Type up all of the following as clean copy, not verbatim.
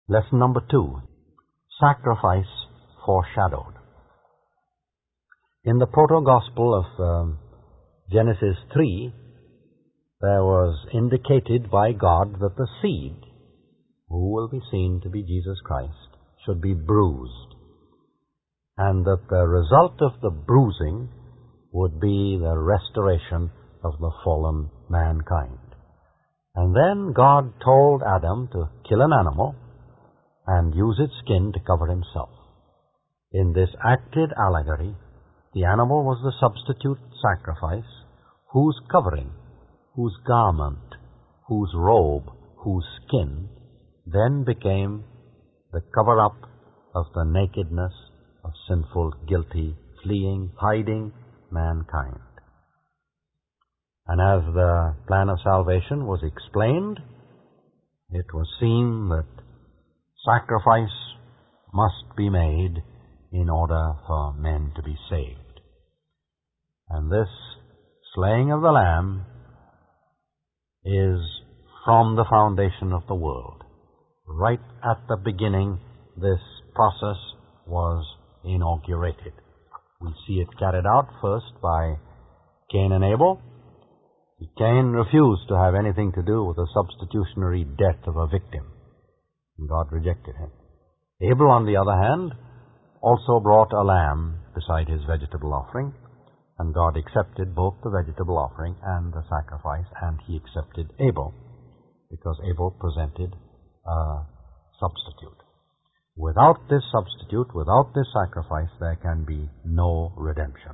Lesson number 2, sacrifice foreshadowed. In the proto-gospel of Genesis 3, there was indicated by God that the seed, who will be seen to be Jesus Christ, should be bruised, and that the result of the bruising would be the restoration of the fallen mankind. And then God told Adam to kill an animal and use its skin to cover himself. In this acted allegory, the animal was the substitute sacrifice whose covering, whose garment, whose robe, whose skin then became the cover-up of the nakedness of sinful, guilty, fleeing, hiding mankind. And as the plan of salvation was explained, it was seen that sacrifice must be made in order for men to be saved. And this slaying of the Lamb is from the foundation of the world. Right at the beginning, this process was inaugurated. We see it carried out first by Cain and Abel. Cain refused to have anything to do with the substitutionary death of a victim, and God rejected him. Abel, on the other hand, also brought a lamb beside his vegetable offering, and God accepted both the vegetable offering and the sacrifice, and he accepted Abel, because Abel presented a substitute. Without this substitute, without this sacrifice, there can be no redemption.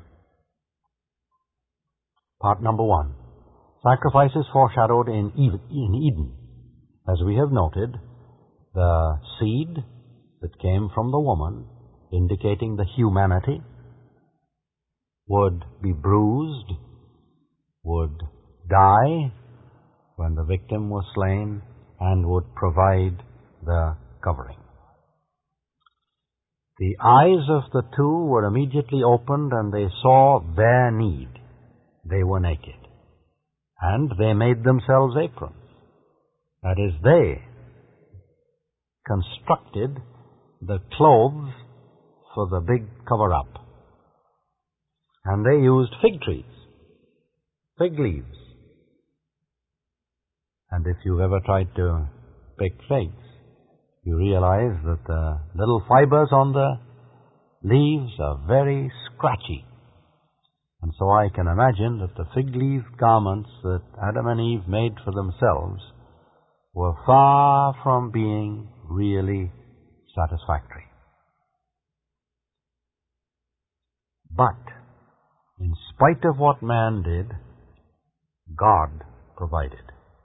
Part number 1. Sacrifice is foreshadowed in Eden. As we have noted, the seed that came from the woman, indicating the humanity, would be bruised, would die when the victim was slain, and would provide the covering. The eyes of the two were immediately opened, and they saw their need. They were naked. And they made themselves aprons. That is, they constructed the clothes for the big cover-up. And they used fig trees, fig leaves. And if you've ever tried to pick figs, you realize that the little fibers on the leaves are very scratchy. And so I can imagine that the fig leaf garments that Adam and Eve made for themselves were far from being really satisfactory. But, in spite of what man did, God provided.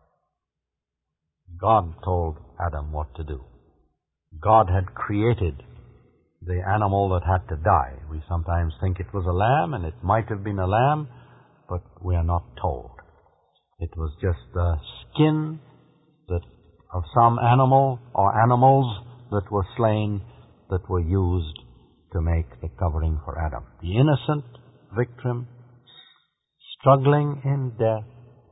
God told Adam what to do. God had created the animal that had to die. We sometimes think it was a lamb, and it might have been a lamb, but we are not told. It was just the skin of some animal or animals that were slain that were used to make the covering for Adam. The innocent victim, struggling in death,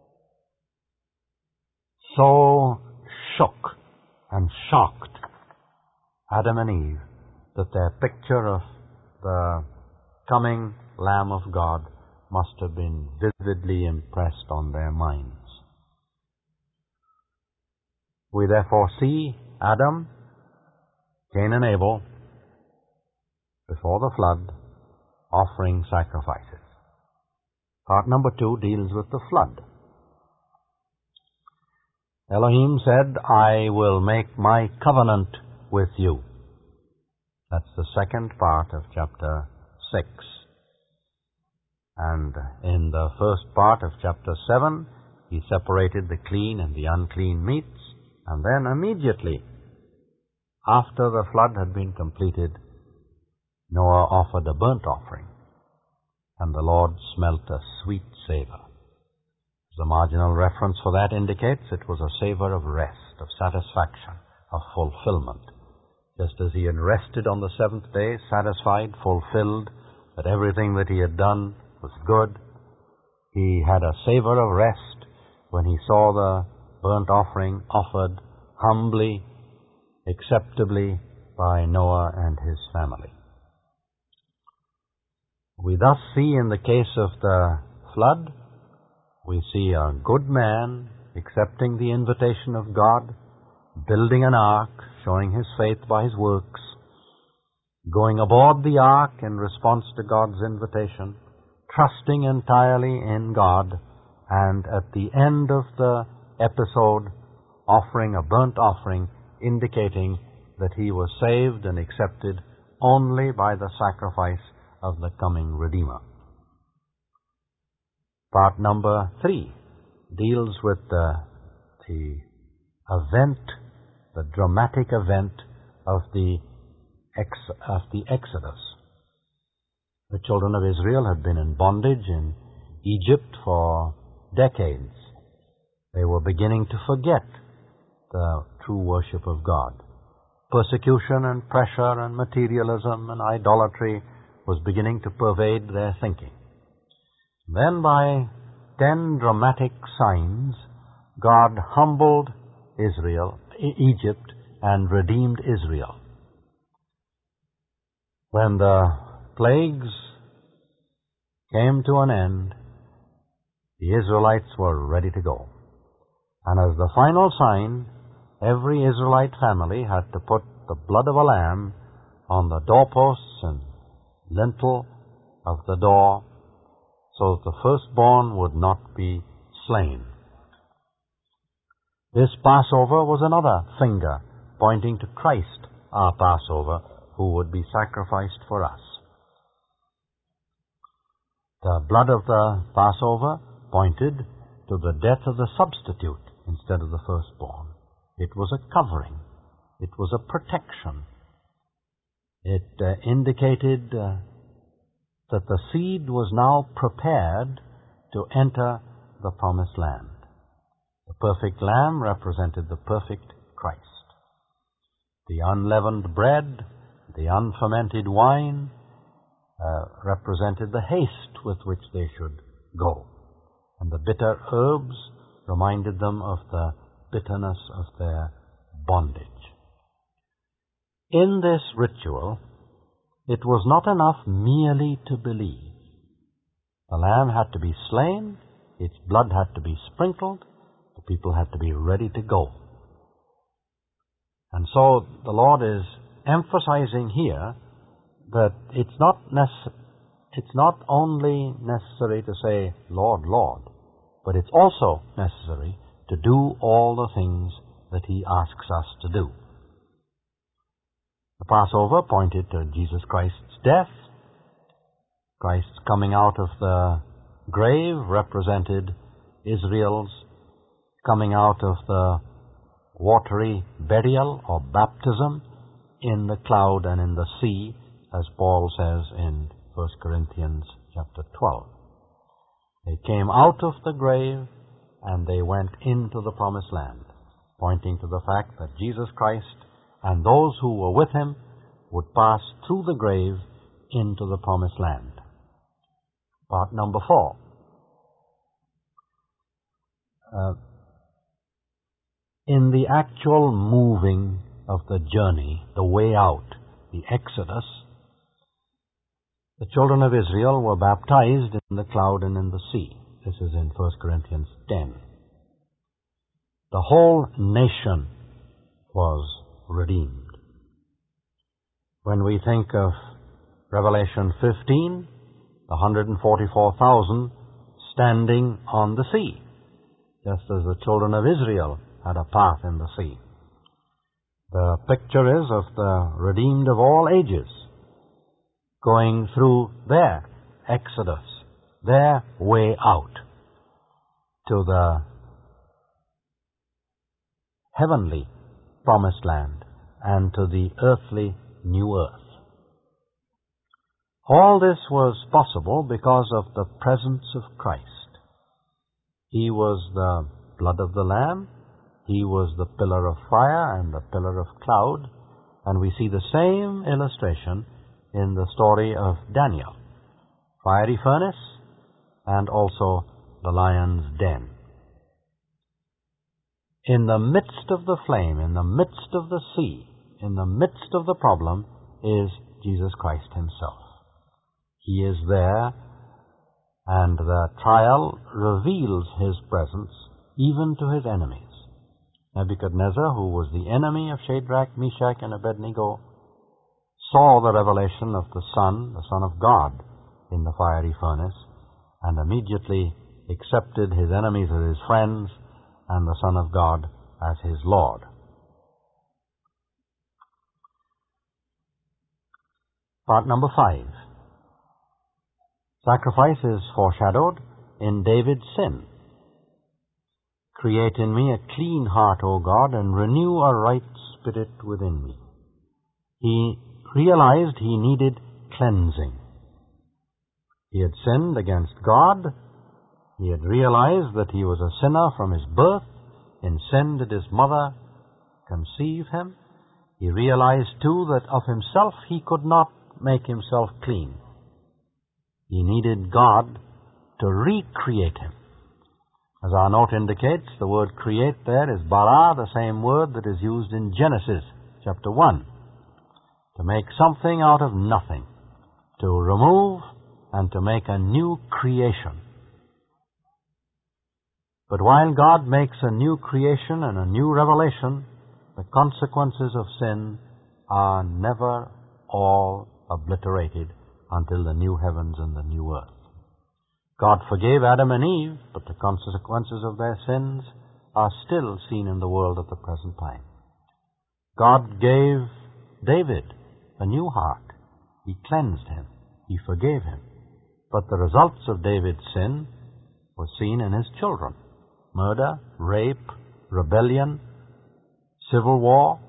so shook and shocked Adam and Eve that their picture of the coming Lamb of God must have been vividly impressed on their minds. We therefore see Adam, Cain and Abel, before the flood, offering sacrifices. Part number 2 deals with the flood. Elohim said, I will make my covenant with you. That's the second part of chapter 6. And in the first part of chapter 7, he separated the clean and the unclean meats, and then immediately after the flood had been completed, Noah offered a burnt offering, and the Lord smelt a sweet savor. The marginal reference for that indicates it was a savor of rest, of satisfaction, of fulfillment. Just as he had rested on the seventh day, satisfied, fulfilled, that everything that he had done was good, he had a savor of rest when he saw the burnt offering offered humbly acceptably by Noah and his family. We thus see in the case of the flood, we see a good man accepting the invitation of God, building an ark, showing his faith by his works, going aboard the ark in response to God's invitation, trusting entirely in God, and at the end of the episode, offering a burnt offering, indicating that he was saved and accepted only by the sacrifice of the coming Redeemer. Part number 3 deals with the event, the dramatic event of the Exodus. The children of Israel had been in bondage in Egypt for decades. They were beginning to forget the true worship of God. Persecution and pressure and materialism and idolatry was beginning to pervade their thinking. Then by 10 dramatic signs, God humbled Egypt and redeemed Israel. When the plagues came to an end, the Israelites were ready to go. And as the final sign, every Israelite family had to put the blood of a lamb on the doorposts and lintel of the door, so that the firstborn would not be slain. This Passover was another finger pointing to Christ, our Passover, who would be sacrificed for us. The blood of the Passover pointed to the death of the substitute instead of the firstborn. It was a covering. It was a protection. It indicated that the seed was now prepared to enter the promised land. The perfect lamb represented the perfect Christ. The unleavened bread, the unfermented wine, represented the haste with which they should go. And the bitter herbs reminded them of the bitterness of their bondage. In this ritual, it was not enough merely to believe. The lamb had to be slain, its blood had to be sprinkled, the people had to be ready to go. And so the Lord is emphasizing here that it's not only necessary to say, Lord, Lord, but it's also necessary to do all the things that He asks us to do. The Passover pointed to Jesus Christ's death. Christ's coming out of the grave represented Israel's coming out of the watery burial or baptism in the cloud and in the sea, as Paul says in 1 Corinthians chapter 12. They came out of the grave and they went into the promised land, pointing to the fact that Jesus Christ and those who were with Him would pass through the grave into the promised land. Part number 4. In the actual moving of the journey, the way out, the Exodus, the children of Israel were baptized in the cloud and in the sea. This is in 1 Corinthians 10. The whole nation was redeemed. When we think of Revelation 15, the 144,000 standing on the sea, just as the children of Israel had a path in the sea. The picture is of the redeemed of all ages going through their exodus, their way out to the heavenly promised land and to the earthly new earth. All this was possible because of the presence of Christ. He was the blood of the Lamb, He was the pillar of fire and the pillar of cloud, and we see the same illustration in the story of Daniel. Fiery furnace and also the lion's den. In the midst of the flame, in the midst of the sea, in the midst of the problem is Jesus Christ himself. He is there, and the trial reveals his presence even to his enemies. Nebuchadnezzar, who was the enemy of Shadrach, Meshach, and Abednego, saw the revelation of the Son of God, in the fiery furnace, and immediately accepted his enemies as his friends and the Son of God as his Lord. Part number 5. Sacrifice is foreshadowed in David's sin. Create in me a clean heart, O God, and renew a right spirit within me. He realized he needed cleansing. He had sinned against God. He had realized that he was a sinner from his birth. In sin did his mother conceive him. He realized, too, that of himself he could not make himself clean. He needed God to recreate him. As our note indicates, the word create there is bara, the same word that is used in Genesis chapter 1. To make something out of nothing. To remove and to make a new creation. But while God makes a new creation and a new revelation, the consequences of sin are never all obliterated until the new heavens and the new earth. God forgave Adam and Eve, but the consequences of their sins are still seen in the world at the present time. God gave David a new heart. He cleansed him. He forgave him. But the results of David's sin were seen in his children. Murder, rape, rebellion, civil war.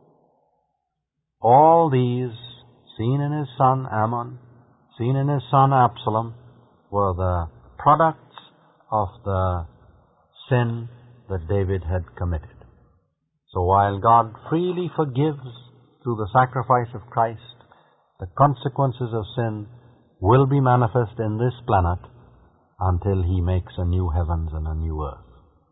All these, seen in his son Ammon, seen in his son Absalom, were the products of the sin that David had committed. So while God freely forgives through the sacrifice of Christ, the consequences of sin will be manifest in this planet until he makes a new heavens and a new earth.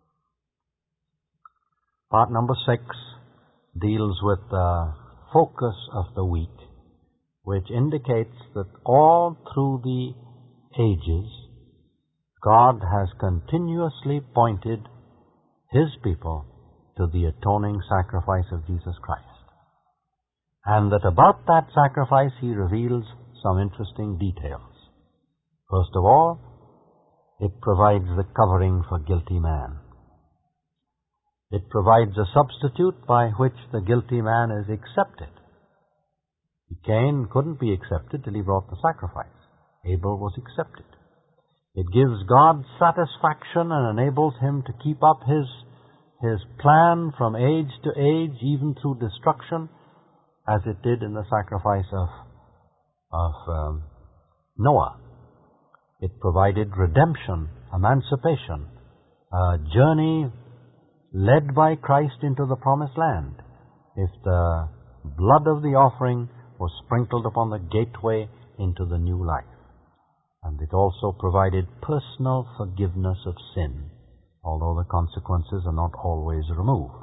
Part number 6 deals with the focus of the week, which indicates that all through the ages, God has continuously pointed his people to the atoning sacrifice of Jesus Christ. And that about that sacrifice he reveals some interesting details. First of all, it provides the covering for guilty man. It provides a substitute by which the guilty man is accepted. Cain couldn't be accepted till he brought the sacrifice. Abel was accepted. It gives God satisfaction and enables him to keep up his plan from age to age, even through destruction, as it did in the sacrifice of Noah. It provided redemption, emancipation, a journey led by Christ into the promised land. If the blood of the offering was sprinkled upon the gateway into the new life. And it also provided personal forgiveness of sin, although the consequences are not always removed.